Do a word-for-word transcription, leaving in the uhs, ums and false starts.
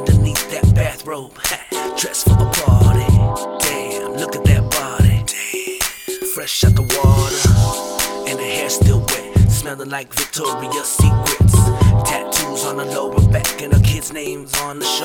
underneath that bathrobe, dressed for a party. Damn, look at that body. Damn, fresh out the water, and her hair still wet, smelling like Victoria's Secrets. Tattoos on her lower back, and her kids' names on the